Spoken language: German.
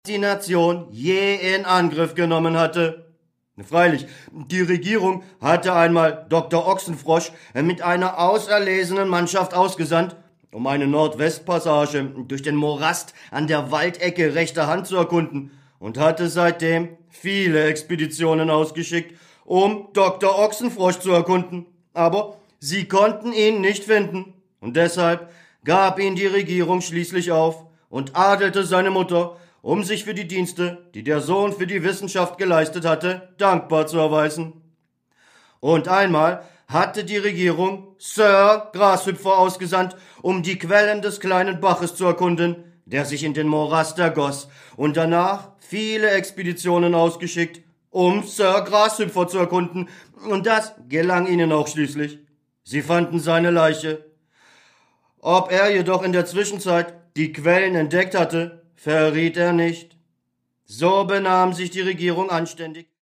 die Nation je in Angriff genommen hatte. Freilich, die Regierung hatte einmal Dr. Ochsenfrosch mit einer auserlesenen Mannschaft ausgesandt, um eine Nordwestpassage durch den Morast an der Waldecke rechter Hand zu erkunden, und hatte seitdem viele Expeditionen ausgeschickt, um Dr. Ochsenfrosch zu erkunden. Aber sie konnten ihn nicht finden, und deshalb gab ihn die Regierung schließlich auf und adelte seine Mutter, um sich für die Dienste, die der Sohn für die Wissenschaft geleistet hatte, dankbar zu erweisen. Und einmal hatte die Regierung Sir Grashüpfer ausgesandt, um die Quellen des kleinen Baches zu erkunden, der sich in den Morast ergoss, und danach viele Expeditionen ausgeschickt, um Sir Grashüpfer zu erkunden, und das gelang ihnen auch schließlich. Sie fanden seine Leiche. Ob er jedoch in der Zwischenzeit die Quellen entdeckt hatte, verriet er nicht. So benahm sich die Regierung anständig.